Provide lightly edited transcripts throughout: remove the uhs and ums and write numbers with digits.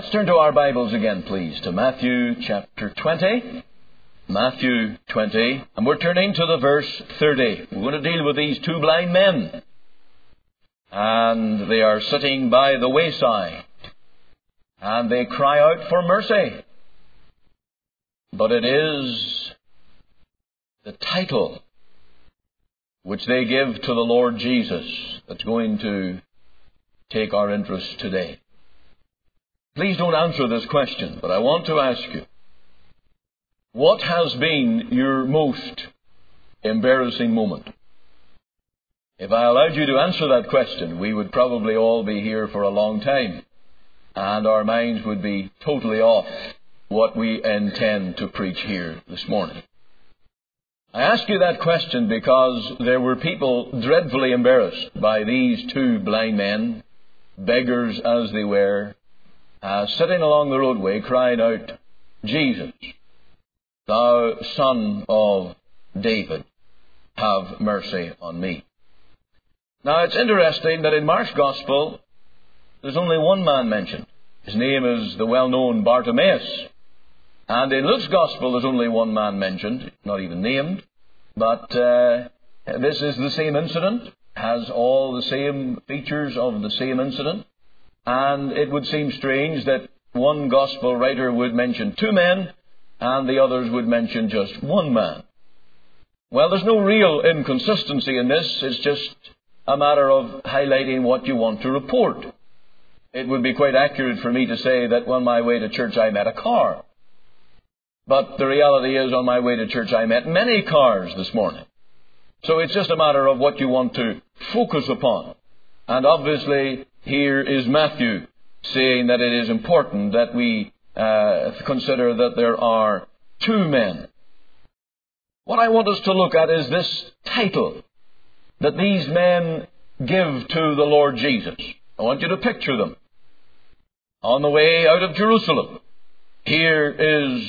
Let's turn to our Bibles again, please, to Matthew chapter 20. Matthew 20, and we're turning to the verse 30. We're going to deal with these two blind men. And they are sitting by the wayside. And they cry out for mercy. But it is the title which they give to the Lord Jesus that's going to take our interest today. Please don't answer this question, but I want to ask you, what has been your most embarrassing moment? If I allowed you to answer that question, we would probably all be here for a long time, and our minds would be totally off what we intend to preach here this morning. I ask you that question because there were people dreadfully embarrassed by these two blind men, beggars as they were, sitting along the roadway crying out, "Jesus, Thou Son of David, have mercy on me." Now, it's interesting that in Mark's Gospel, there's only one man mentioned. His name is the well-known Bartimaeus. And in Luke's Gospel, there's only one man mentioned, not even named. But this is the same incident, has all the same features of the same incident. And it would seem strange that one Gospel writer would mention two men, and the others would mention just one man. Well, there's no real inconsistency in this. It's just a matter of highlighting what you want to report. It would be quite accurate for me to say that on my way to church I met a car. But the reality is, on my way to church I met many cars this morning. So it's just a matter of what you want to focus upon. And obviously, here is Matthew saying that it is important that we consider that there are two men. What I want us to look at is this title that these men give to the Lord Jesus. I want you to picture them. On the way out of Jerusalem, here is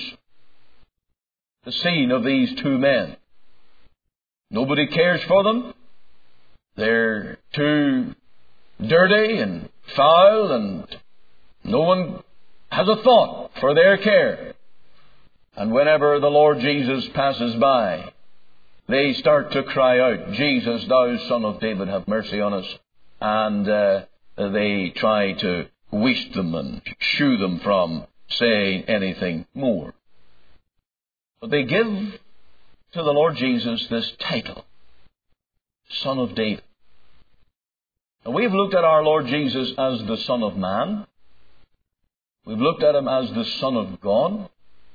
the scene of these two men. Nobody cares for them. They're too dirty and foul, and no one has a thought for their care. And whenever the Lord Jesus passes by, they start to cry out, "Jesus, Thou Son of David, have mercy on us." And they try to wish them and shoo them from saying anything more. But they give to the Lord Jesus this title, Son of David. Now, we've looked at our Lord Jesus as the Son of Man. We've looked at Him as the Son of God.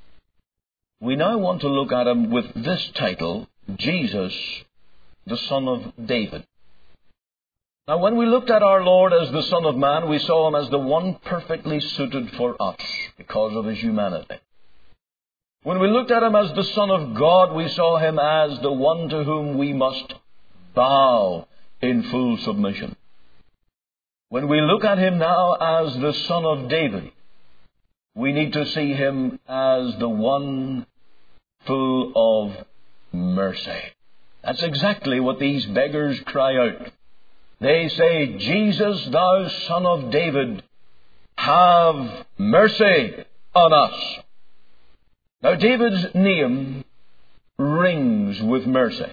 We now want to look at Him with this title, Jesus, the Son of David. Now, when we looked at our Lord as the Son of Man, we saw Him as the one perfectly suited for us because of His humanity. When we looked at Him as the Son of God, we saw Him as the one to whom we must bow in full submission. When we look at Him now as the Son of David, we need to see Him as the one full of mercy. That's exactly what these beggars cry out. They say, "Jesus, Thou Son of David, have mercy on us." Now, David's name rings with mercy.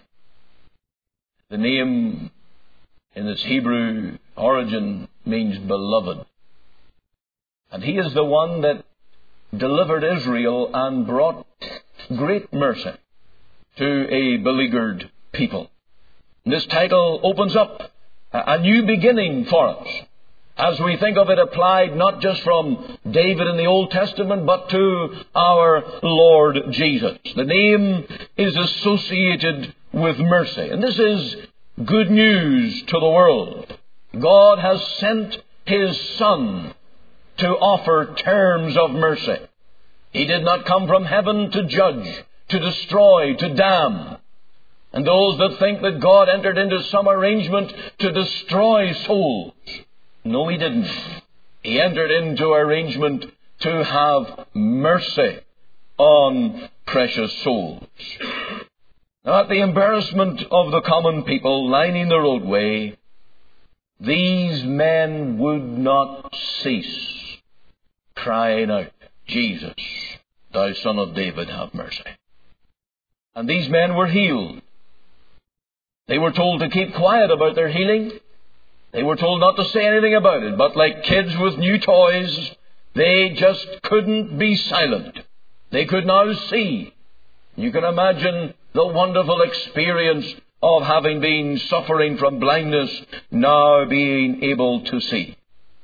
The name in its Hebrew origin means beloved. And he is the one that delivered Israel and brought great mercy to a beleaguered people. This title opens up a new beginning for us, as we think of it applied not just from David in the Old Testament, but to our Lord Jesus. The name is associated with mercy. And this is good news to the world. God has sent His Son to offer terms of mercy. He did not come from heaven to judge, to destroy, to damn. And those that think that God entered into some arrangement to destroy souls, no, He didn't. He entered into arrangement to have mercy on precious souls. Now, at the embarrassment of the common people lining the roadway, these men would not cease crying out, Jesus, thou Son of David, have mercy. And these men were healed. They were told to keep quiet about their healing. They were told not to say anything about it. But like kids with new toys, they just couldn't be silent. They could now see. You can imagine the wonderful experience of having been suffering from blindness, now being able to see.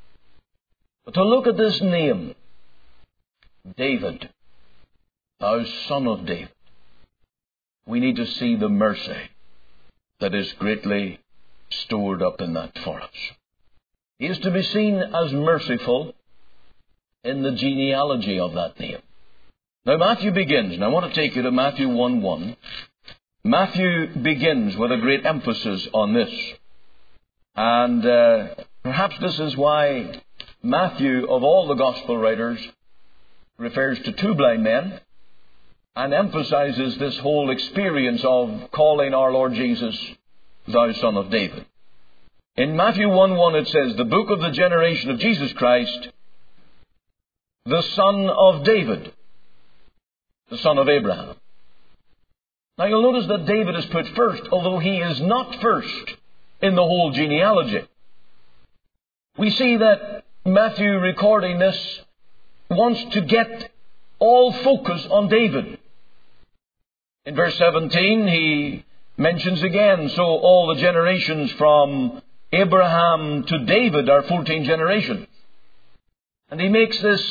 But to look at this name, David, thou Son of David, we need to see the mercy that is greatly stored up in that for us. He is to be seen as merciful in the genealogy of that name. Now Matthew begins, and I want to take you to Matthew 1:1. Matthew begins with a great emphasis on this. And perhaps this is why Matthew, of all the Gospel writers, refers to two blind men and emphasizes this whole experience of calling our Lord Jesus, thou Son of David. In Matthew 1:1 it says, the book of the generation of Jesus Christ, the son of David, the son of Abraham. Now you'll notice that David is put first, although he is not first in the whole genealogy. We see that Matthew, recording this, wants to get all focus on David. In verse 17, he mentions again, so all the generations from Abraham to David are 14 generations. And he makes this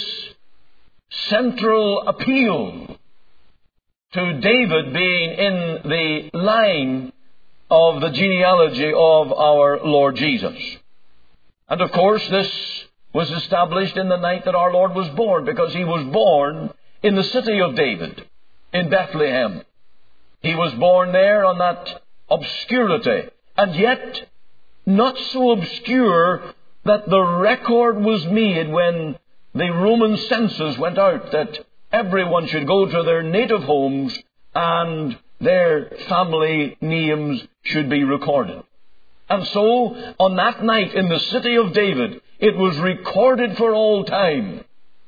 central appeal to David being in the line of the genealogy of our Lord Jesus. And of course, this was established in the night that our Lord was born, because he was born in the city of David, in Bethlehem. He was born there on that obscurity, and yet not so obscure that the record was made when the Roman census went out that everyone should go to their native homes and their family names should be recorded. And so, on that night in the city of David, it was recorded for all time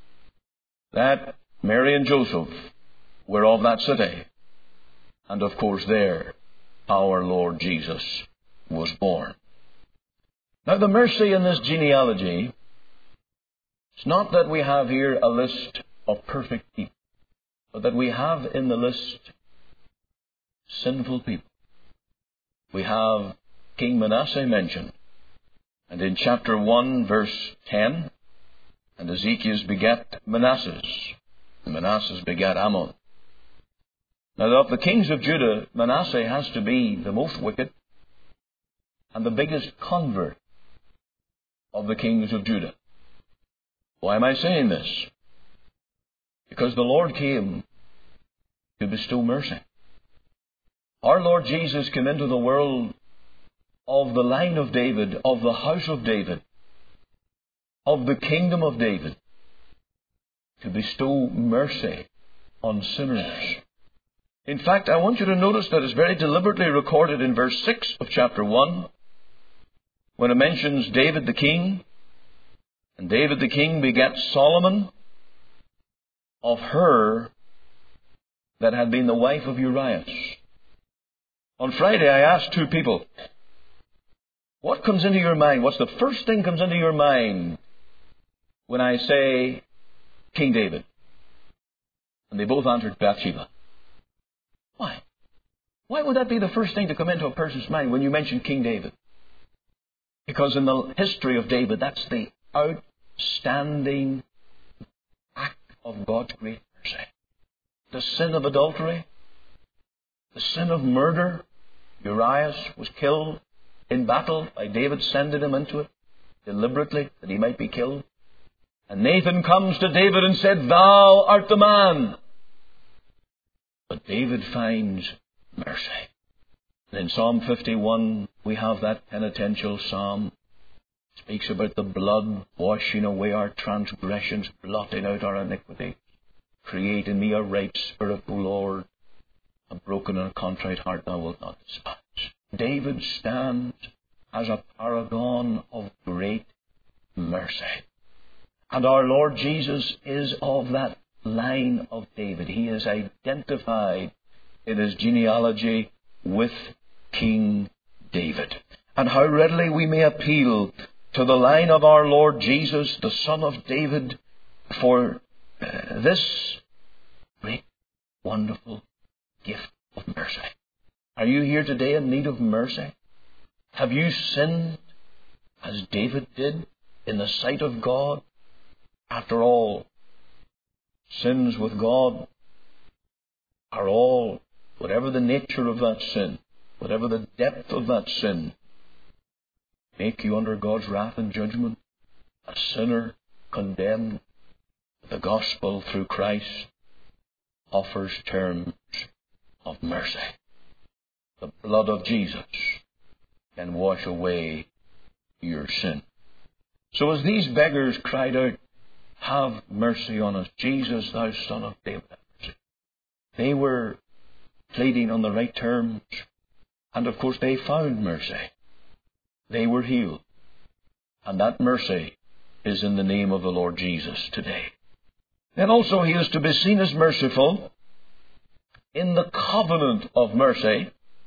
that Mary and Joseph were of that city. And of course there, our Lord Jesus was born. Now the mercy in this genealogy, it's not that we have here a list of perfect people, but that we have in the list sinful people. We have King Manasseh mentioned. And in chapter 1, verse 10, and Ezekiel begat Manasseh, and Manasseh begat Ammon. Now of the kings of Judah, Manasseh has to be the most wicked and the biggest convert of the kings of Judah. Why am I saying this? Because the Lord came to bestow mercy. Our Lord Jesus came into the world of the line of David, of the house of David, of the kingdom of David, to bestow mercy on sinners. In fact, I want you to notice that it's very deliberately recorded in verse 6 of chapter 1, when it mentions David the king. And David the king begat Solomon of her that had been the wife of Urias. On Friday, I asked two people, what comes into your mind? What's the first thing comes into your mind when I say King David? And they both answered Bathsheba. Why? Why would that be the first thing to come into a person's mind when you mention King David? Because in the history of David, that's the outstanding act of God's great mercy. The sin of adultery, the sin of murder. Urias was killed in battle by David sending him into it deliberately that he might be killed. And Nathan comes to David and said, thou art the man. But David finds mercy. And in Psalm 51, we have that penitential psalm. It speaks about the blood washing away our transgressions, blotting out our iniquity. Create in me a right spirit, O Lord. A broken and a contrite heart thou wilt not despise. David stands as a paragon of great mercy. And our Lord Jesus is of that line of David. He is identified in his genealogy with King David. And how readily we may appeal to the line of our Lord Jesus, the Son of David, for this great, wonderful gift of mercy. Are you here today in need of mercy? Have you sinned as David did in the sight of God? After all, sins with God are all, whatever the nature of that sin, whatever the depth of that sin, make you under God's wrath and judgment, a sinner condemned. The gospel through Christ offers terms of mercy. The blood of Jesus can wash away your sin. So as these beggars cried out, "Have mercy on us, Jesus, thou Son of David," they were pleading on the right terms. And of course they found mercy. They were healed. And that mercy is in the name of the Lord Jesus today. Then also he is to be seen as merciful in the covenant of mercy,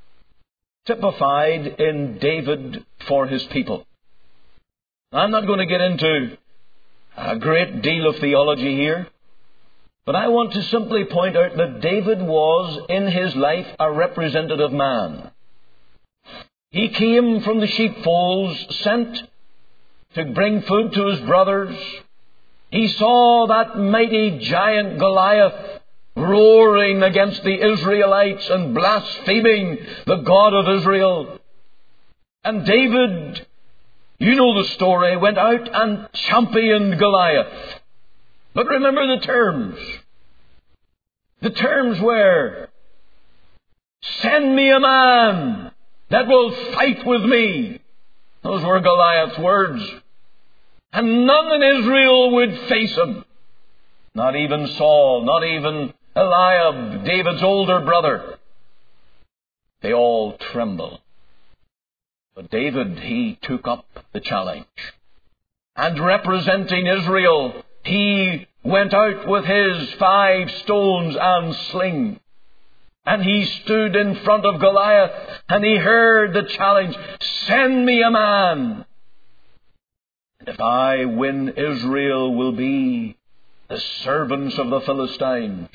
typified in David for his people. I'm not going to get into a great deal of theology here, but I want to simply point out that David was, in his life, a representative man. He came from the sheepfolds, sent to bring food to his brothers. He saw that mighty giant Goliath roaring against the Israelites and blaspheming the God of Israel. And David, you know the story, went out and championed Goliath. But remember the terms. The terms were, "Send me a man that will fight with me." Those were Goliath's words. And none in Israel would face him. Not even Saul, not even Eliab, David's older brother. They all trembled. But David, he took up the challenge. And representing Israel, he went out with his 5 stones and sling. And he stood in front of Goliath and he heard the challenge, "Send me a man. And if I win, Israel will be the servants of the Philistines.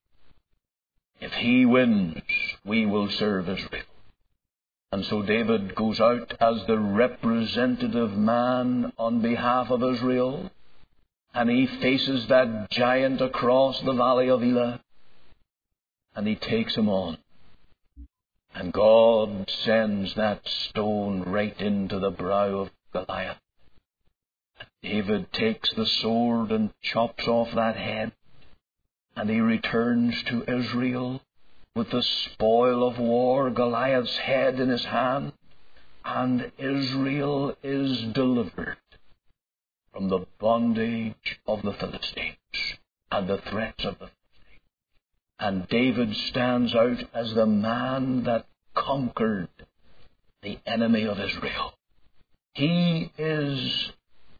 If he wins, we will serve Israel." And so David goes out as the representative man on behalf of Israel, and he faces that giant across the valley of Elah, and he takes him on. And God sends that stone right into the brow of Goliath. And David takes the sword and chops off that head, and he returns to Israel with the spoil of war, Goliath's head in his hand, and Israel is delivered from the bondage of the Philistines and the threats of the Philistines. And David stands out as the man that conquered the enemy of Israel. He is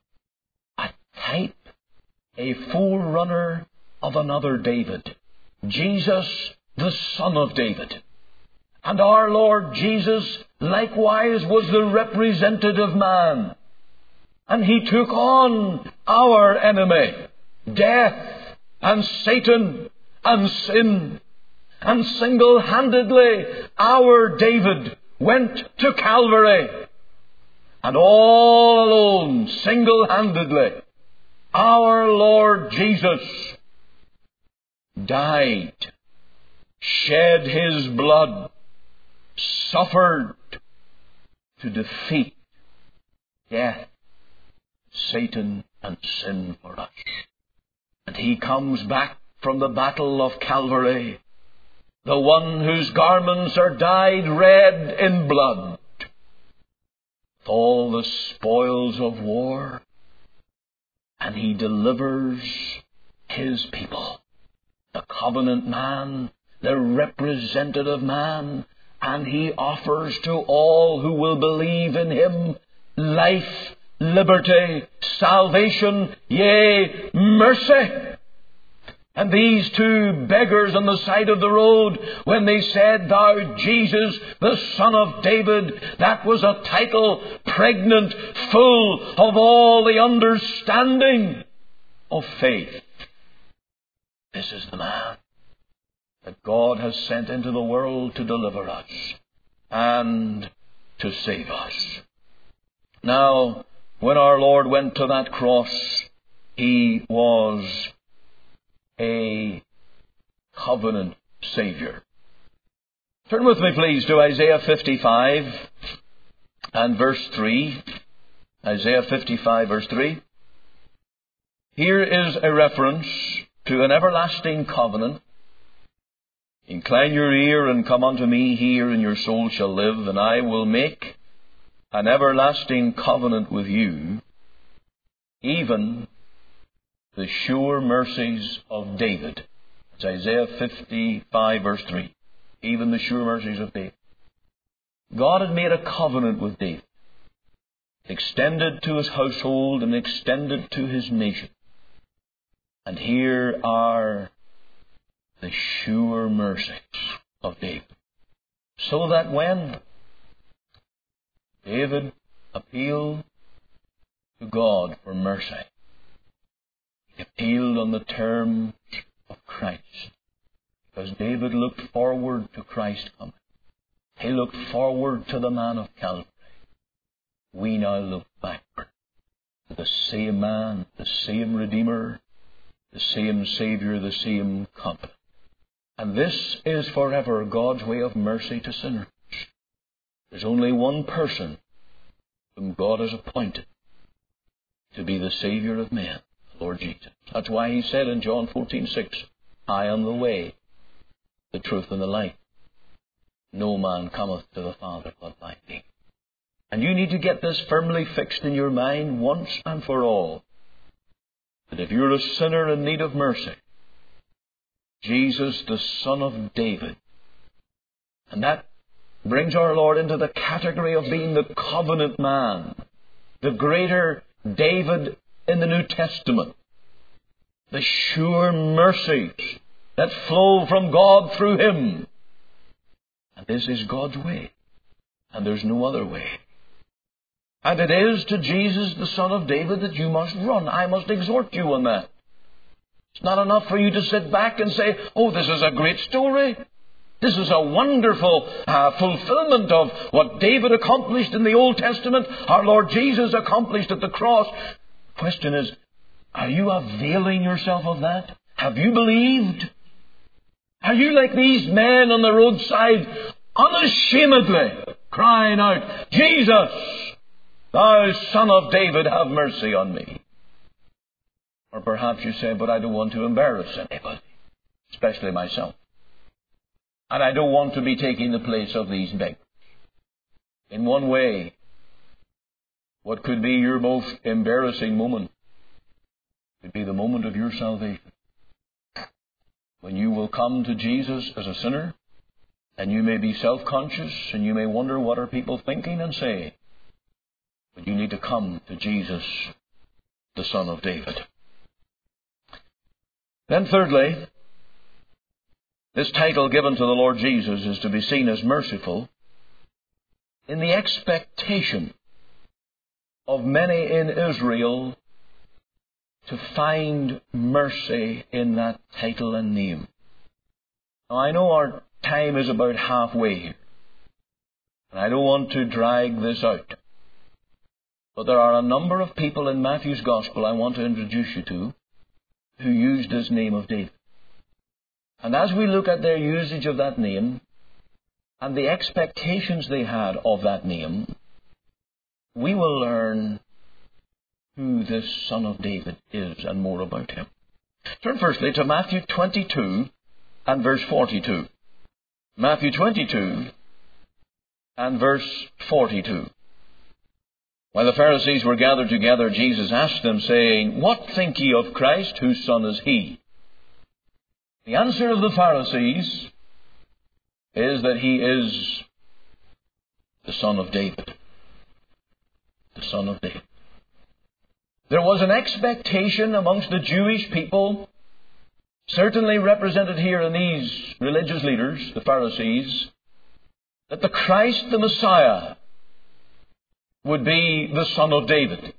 a type, a forerunner of another David, Jesus, the Son of David. And our Lord Jesus likewise was the representative man. And he took on our enemy, death and Satan and sin. And single-handedly, our David went to Calvary. And all alone, single-handedly, our Lord Jesus died, shed his blood, suffered to defeat death, Satan, and sin for us. And he comes back from the battle of Calvary, the one whose garments are dyed red in blood, with all the spoils of war, and he delivers his people, the covenant man, the representative man, and he offers to all who will believe in him life liberty, salvation, yea, mercy. And these two beggars on the side of the road, when they said, Thou Jesus, the Son of David, that was a title pregnant, full of all the understanding of faith. This is the man that God has sent into the world to deliver us and to save us. Now, when our Lord went to that cross, He was a covenant Savior. Turn with me, please, to Isaiah 55 and verse 3. Isaiah 55, verse 3. Here is a reference to an everlasting covenant. Incline your ear and come unto me, hear, and your soul shall live, and I will make an everlasting covenant with you, even the sure mercies of David. It's Isaiah 55, verse 3. Even the sure mercies of David. God had made a covenant with David, extended to his household and extended to his nation. And here are the sure mercies of David. So that when David appealed to God for mercy, he appealed on the terms of Christ. Because David looked forward to Christ coming. He looked forward to the man of Calvary. We now look backward to the same man, the same Redeemer, the same Savior, the same covenant. And this is forever God's way of mercy to sinners. There's only one person whom God has appointed to be the Savior of men, the Lord Jesus. That's why He said in John 14:6, I am the way, the truth, and the life. No man cometh to the Father but by me. And you need to get this firmly fixed in your mind once and for all, that if you're a sinner in need of mercy, Jesus, the Son of David, and that brings our Lord into the category of being the covenant man, the greater David in the New Testament, the sure mercies that flow from God through Him. And this is God's way, and there's no other way. And it is to Jesus, the Son of David, that you must run. I must exhort you on that. It's not enough for you to sit back and say, oh, this is a great story. This is a wonderful fulfillment of what David accomplished in the Old Testament, our Lord Jesus accomplished at the cross. The question is, are you availing yourself of that? Have you believed? Are you like these men on the roadside, unashamedly crying out, Jesus, Thou Son of David, have mercy on me? Or perhaps you say, but I don't want to embarrass anybody, especially myself. And I don't want to be taking the place of these beggars. In one way, what could be your most embarrassing moment could be the moment of your salvation. When you will come to Jesus as a sinner, and you may be self-conscious, and you may wonder what are people thinking and saying. But you need to come to Jesus, the Son of David. Then thirdly, this title given to the Lord Jesus is to be seen as merciful in the expectation of many in Israel to find mercy in that title and name. Now, I know our time is about halfway here, and I don't want to drag this out. But there are a number of people in Matthew's Gospel I want to introduce you to who used this name of David. And as we look at their usage of that name and the expectations they had of that name, we will learn who this Son of David is and more about him. Turn firstly to Matthew 22 and verse 42. Matthew 22 and verse 42. While the Pharisees were gathered together, Jesus asked them, saying, What think ye of Christ? Whose son is he? The answer of the Pharisees is that he is the Son of David. The Son of David. There was an expectation amongst the Jewish people, certainly represented here in these religious leaders, the Pharisees, that the Christ, the Messiah, would be the son of David.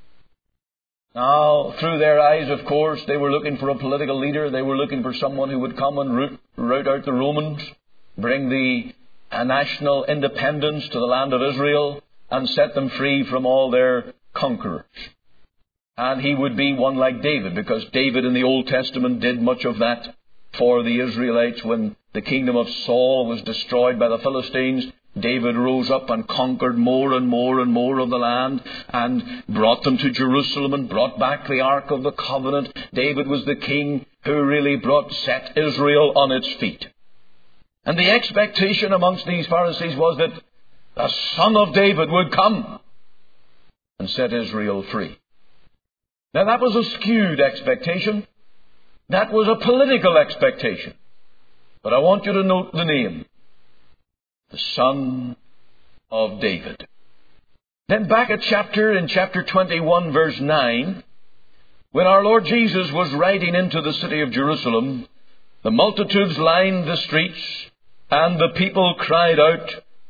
Now, through their eyes, of course, they were looking for a political leader. They were looking for someone who would come and root out the Romans, bring a national independence to the land of Israel, and set them free from all their conquerors. And he would be one like David, because David in the Old Testament did much of that for the Israelites. When the kingdom of Saul was destroyed by the Philistines, David rose up and conquered more and more and more of the land and brought them to Jerusalem and brought back the Ark of the Covenant. David was the king who really set Israel on its feet. And the expectation amongst these Pharisees was that the son of David would come and set Israel free. Now that was a skewed expectation. That was a political expectation. But I want you to note the name. The Son of David. Then back in chapter 21, verse 9, when our Lord Jesus was riding into the city of Jerusalem, the multitudes lined the streets, and the people cried out,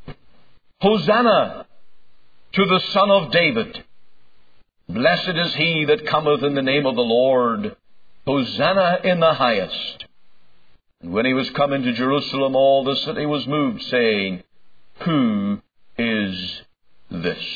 Hosanna to the Son of David. Blessed is he that cometh in the name of the Lord. Hosanna in the highest. And when he was come into Jerusalem, all the city was moved, saying, Who is this?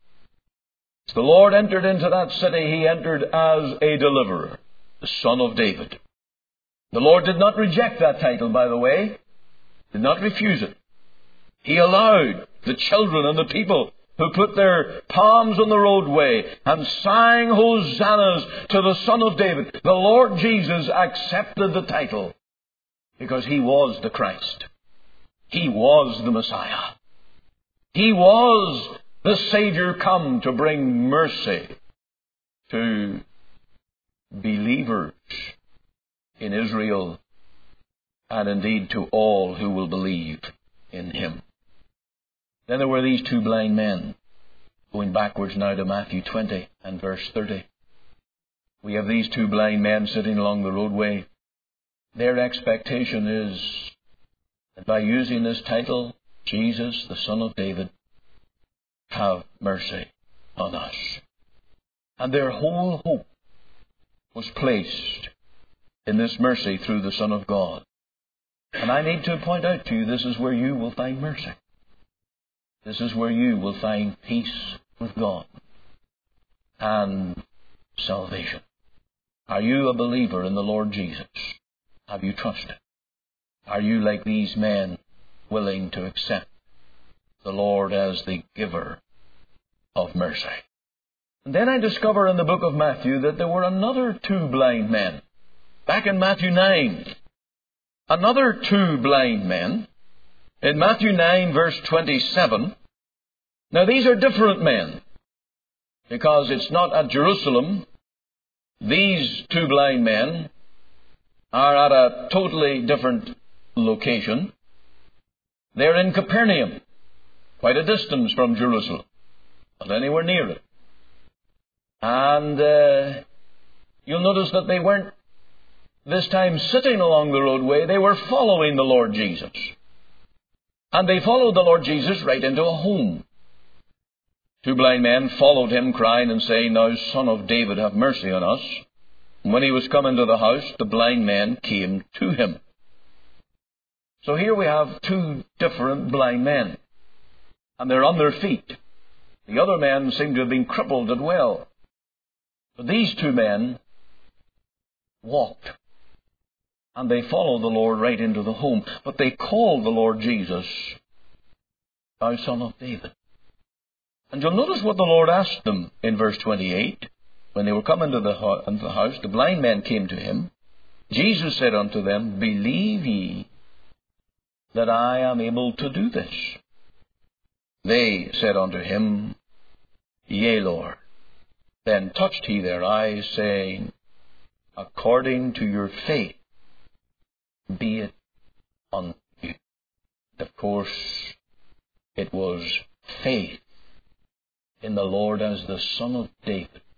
As the Lord entered into that city, he entered as a deliverer, the Son of David. The Lord did not reject that title, by the way. Did not refuse it. He allowed the children and the people who put their palms on the roadway and sang hosannas to the Son of David. The Lord Jesus accepted the title because he was the Christ. He was the Messiah. He was the Savior come to bring mercy to believers in Israel and indeed to all who will believe in him. Then there were these two blind men, going backwards now to Matthew 20 and verse 30. We have these two blind men sitting along the roadway. Their expectation is that by using this title, Jesus, the Son of David, have mercy on us. And their whole hope was placed in this mercy through the Son of God. And I need to point out to you, this is where you will find mercy. This is where you will find peace with God and salvation. Are you a believer in the Lord Jesus? Have you trusted? Are you like these men willing to accept the Lord as the giver of mercy? And then I discover in the book of Matthew that there were another two blind men. Back in Matthew 9, another two blind men. In Matthew 9, verse 27, now these are different men, because it's not at Jerusalem. These two blind men are at a totally different location. They're in Capernaum, quite a distance from Jerusalem, not anywhere near it. And you'll notice that they weren't this time sitting along the roadway. They were following the Lord Jesus. And they followed the Lord Jesus right into a home. Two blind men followed him, crying and saying, Thou Son of David, have mercy on us. And when he was come into the house, the blind men came to him. So here we have two different blind men. And they're on their feet. The other men seem to have been crippled as well. But these two men walked. And they followed the Lord right into the home. But they called the Lord Jesus, Thou Son of David. And you'll notice what the Lord asked them in verse 28. When they were come into the house, the blind men came to him. Jesus said unto them, Believe ye that I am able to do this? They said unto him, Yea, Lord. Then touched he their eyes, saying, According to your faith, be it unto you. Of course, it was faith in the Lord as the Son of David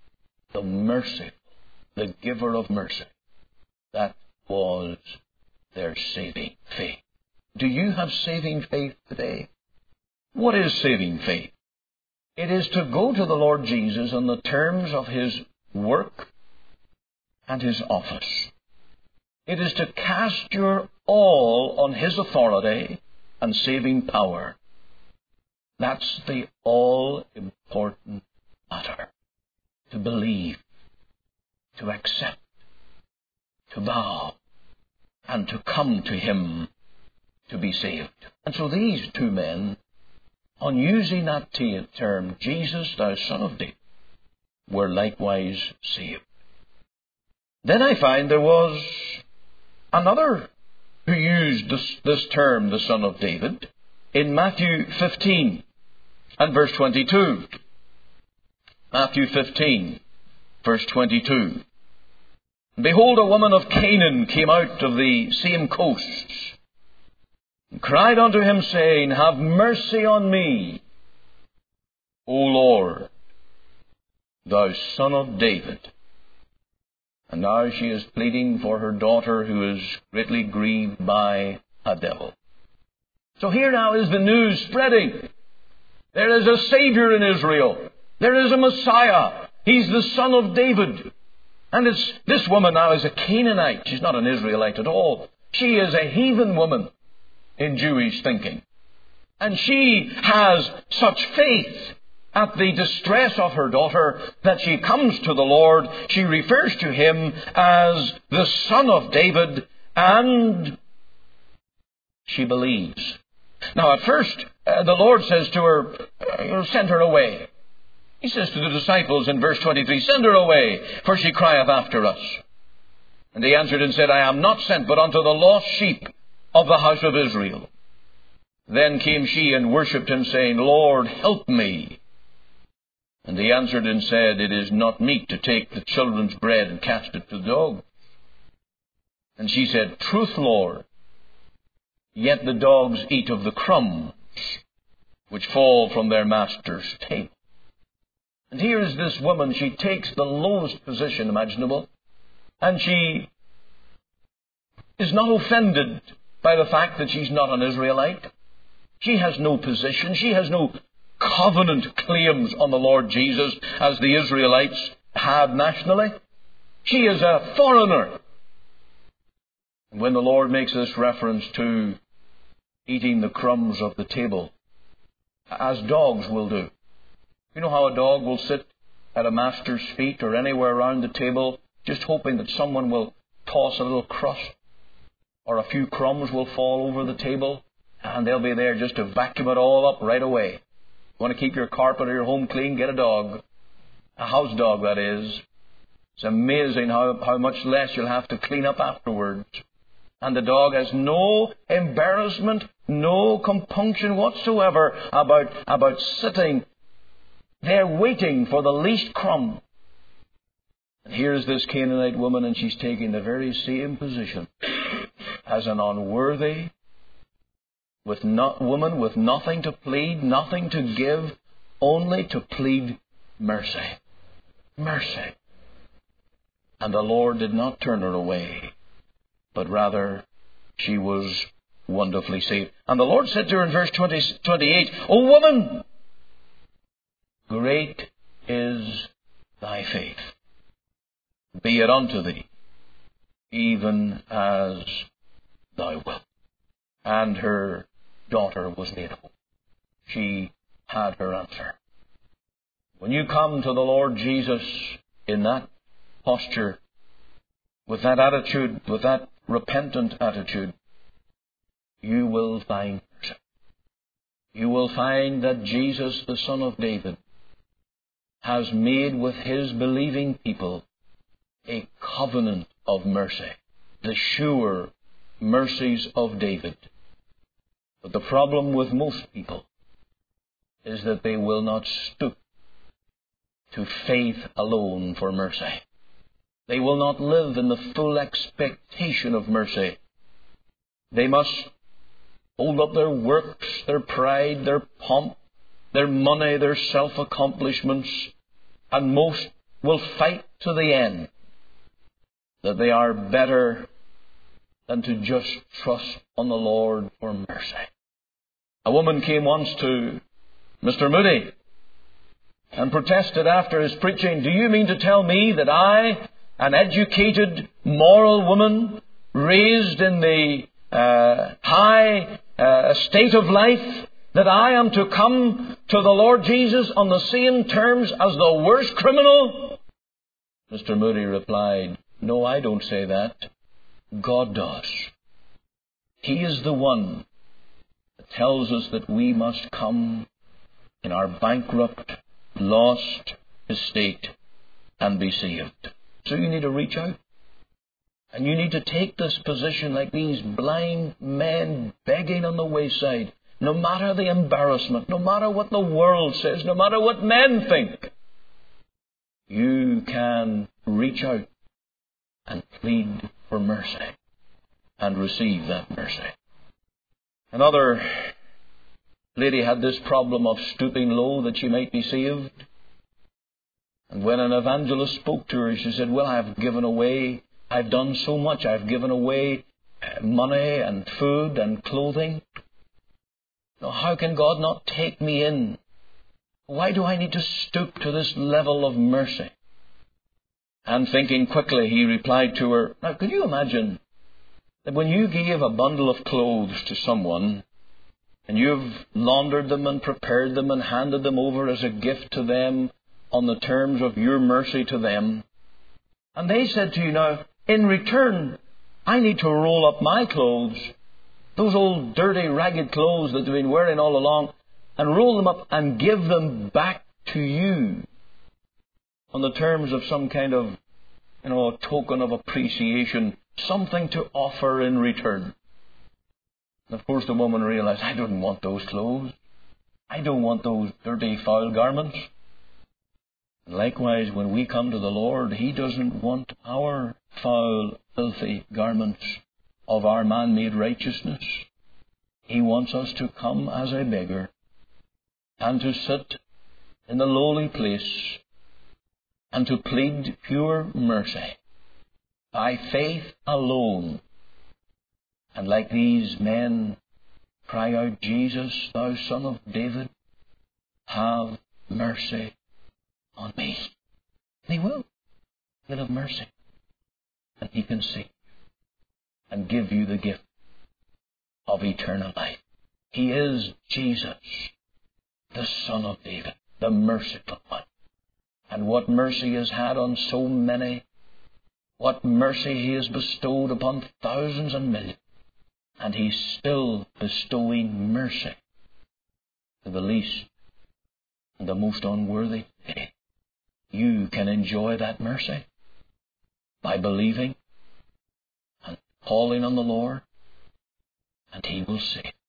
the merciful, the giver of mercy. That was their saving faith. Do you have saving faith today? What is saving faith? It is to go to the Lord Jesus on the terms of His work and His office. It is to cast your all on His authority and saving power. That's the all-important matter. To believe, to accept, to bow, and to come to Him to be saved. And so these two men, on using that term, Jesus, thou Son of David, were likewise saved. Then I find there was another who used this term, the Son of David, in Matthew 15 and verse 22. Matthew 15, verse 22. Behold, a woman of Canaan came out of the same coasts, and cried unto him, saying, Have mercy on me, O Lord, thou Son of David. And now she is pleading for her daughter, who is greatly grieved by a devil. So here now is the news spreading. There is a Savior in Israel. There is a Messiah. He's the Son of David. And this woman now is a Canaanite. She's not an Israelite at all. She is a heathen woman in Jewish thinking. And she has such faith at the distress of her daughter that she comes to the Lord. She refers to Him as the Son of David, and she believes. Now at first, the Lord says to her, send her away. He says to the disciples in verse 23, Send her away, for she crieth after us. And they answered and said, I am not sent but unto the lost sheep of the house of Israel. Then came she and worshipped Him, saying, Lord, help me. And he answered and said, It is not meet to take the children's bread and cast it to the dogs. And she said, Truth, Lord, yet the dogs eat of the crumbs which fall from their master's table. And here is this woman. She takes the lowest position imaginable, and she is not offended by the fact that she's not an Israelite. She has no position. She has no covenant claims on the Lord Jesus as the Israelites had nationally. She is a foreigner. And when the Lord makes this reference to eating the crumbs of the table, as dogs will do. You know how a dog will sit at a master's feet or anywhere around the table, just hoping that someone will toss a little crust or a few crumbs will fall over the table, and they'll be there just to vacuum it all up right away. You want to keep your carpet or your home clean? Get a dog. A house dog, that is. It's amazing how much less you'll have to clean up afterwards. And the dog has no embarrassment, no compunction whatsoever about sitting there waiting for the least crumb. And here's this Canaanite woman, and she's taking the very same position as an unworthy woman with nothing to plead, nothing to give, only to plead mercy. Mercy. And the Lord did not turn her away, but rather she was wonderfully saved. And the Lord said to her in verse 28, O woman, great is thy faith. Be it unto thee, even as thou wilt. And her daughter was made whole. She had her answer. When you come to the Lord Jesus in that posture, with that attitude, with that repentant attitude, you will find mercy. You will find that Jesus, the Son of David, has made with His believing people a covenant of mercy, the sure mercies of David. But the problem with most people is that they will not stoop to faith alone for mercy. They will not live in the full expectation of mercy. They must hold up their works, their pride, their pomp, their money, their self-accomplishments, and most will fight to the end that they are better than to just trust on the Lord for mercy. A woman came once to Mr. Moody and protested after his preaching, "Do you mean to tell me that I, an educated, moral woman, raised in the high state of life, that I am to come to the Lord Jesus on the same terms as the worst criminal?" Mr. Moody replied, "No, I don't say that. God does. He is the one that tells us that we must come in our bankrupt, lost estate and be saved. So you need to reach out. And you need to take this position like these blind men begging on the wayside. No matter the embarrassment, no matter what the world says, no matter what men think, you can reach out and plead for mercy and receive that mercy. Another lady had this problem of stooping low that she might be saved. And when an evangelist spoke to her, she said, "Well, I've done so much. I've given away money and food and clothing. Now, how can God not take me in? Why do I need to stoop to this level of mercy?" And thinking quickly, he replied to her, "Now, could you imagine that when you gave a bundle of clothes to someone, and you've laundered them and prepared them and handed them over as a gift to them on the terms of your mercy to them, and they said to you, 'Now, in return, I need to roll up my clothes, those old dirty, ragged clothes that they've been wearing all along, and roll them up and give them back to you on the terms of some kind of, a token of appreciation, something to offer in return.'" And of course the woman realized, "I don't want those clothes. I don't want those dirty, foul garments." And likewise, when we come to the Lord, He doesn't want our foul, filthy garments of our man-made righteousness. He wants us to come as a beggar and to sit in the lowly place and to plead pure mercy by faith alone. And like these men, cry out, "Jesus, thou Son of David, have mercy on me." And He will. He'll have mercy. And He can save you and give you the gift of eternal life. He is Jesus, the Son of David, the merciful one. And what mercy He has had on so many, what mercy He has bestowed upon thousands and millions. And He's still bestowing mercy to the least and the most unworthy today. You can enjoy that mercy by believing and calling on the Lord, and He will save.